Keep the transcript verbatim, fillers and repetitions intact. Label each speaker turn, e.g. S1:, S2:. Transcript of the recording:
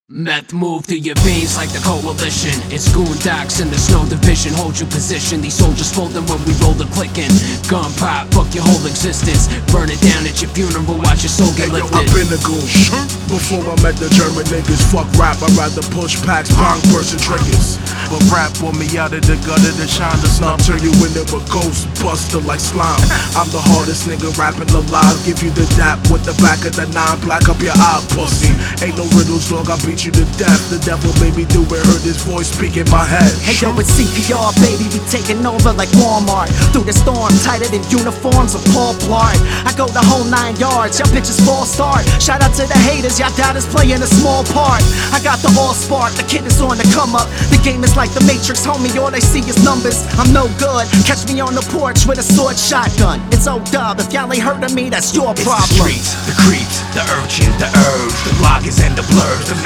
S1: Meth move through your veins like the coalition. It's goondocks and there's no division. Hold your position, these soldiers folding when we roll the click in. Gun pop, fuck your whole existence. Burn it down at your funeral, watch your soul get
S2: hey,
S1: lifted.
S2: yo, I've been a goon. Before I met the German niggas, fuck rap, I'd rather push packs, bong, person triggers. But rap pull me out of the gutter to shine the snub, turn you into a ghost buster like slime. I'm the hardest nigga rapping alive, give you the dap with the back of the nine, black up your eye, pussy. Ain't no riddles, dog, I beat you to death. The devil made me do it, heard his voice speak in my head.
S3: Hey yo, it's C P R, baby, we taking over like Walmart. Through the storm, tighter than uniforms of Paul Blart. I go the whole nine yards, y'all bitches false start. Shout out to the haters, y'all doubters playing a small part. I got the all spark, the kid is on the come up. The game is like the Matrix, homie, all they see is numbers. I'm no good, catch me on the porch with a sword shotgun. It's O-Dub, if y'all ain't heard of me, that's your problem.
S4: It's the streets, the creeps, the urchin, the urge, the bloggers and the blurs, the